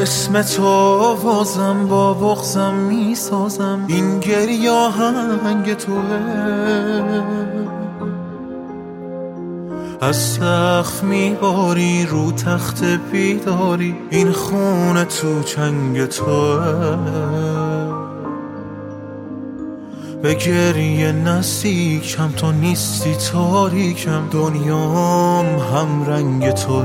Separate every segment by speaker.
Speaker 1: اسم تو آوازم با بغضم میسازم، این گریه آهنگ توه. از سقف میباری رو تخت بیداری، این خونه تو چنگ توه. به گریه نزدیکم تو نیستی تاریکم، دنیام هم رنگ توه.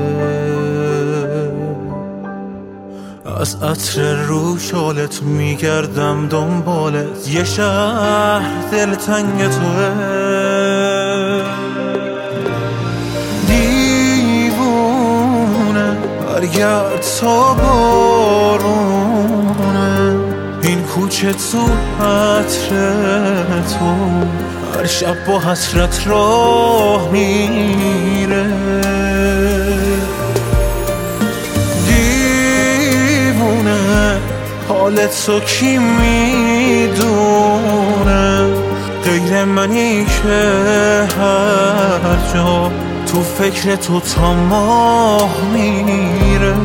Speaker 1: از عطر رو شالت میگردم دنبالت، یه شهر دلتنگ توه. دیوونه برگرد تا بارونه، این کوچه تو عطر تو هر شب با حسرت راه میره. دیوونه حالت تو کی میدونه، غیر منی که هر جا تو فکر تو تا ماه میره.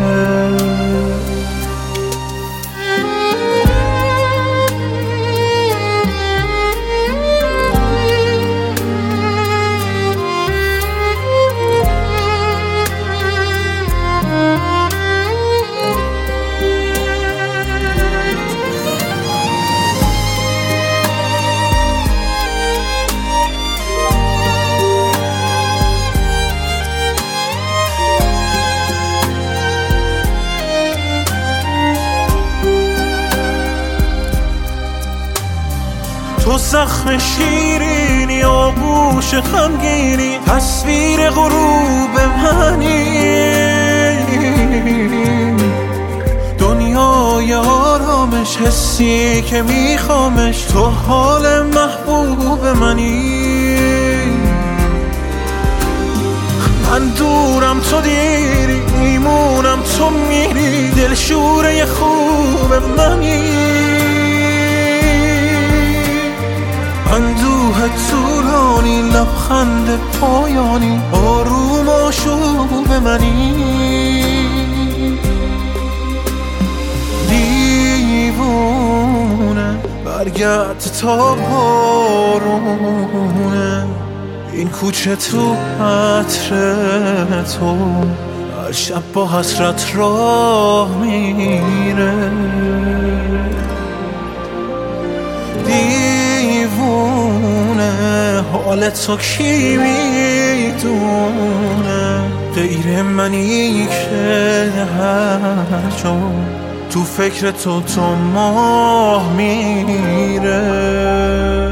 Speaker 1: تو زخم شیرینی آغوش غمگینی، تصویر غروب منی. دنیای آرامش حسی که میخوامش، تو حال محبوب منی. من دورم تو دیری، میمونم تو میری، دلشوره خوب منی. اندوه طولانی لبخند پایانی، آروم آشوب منی. دیوونه برگرد تا بارونه، این کوچه تو عطر تو هر شب با حسرت راه میره. دیوونه حالت تو کی میدونه، غیر منی که هر جا تو فکر تو تا ماه میره.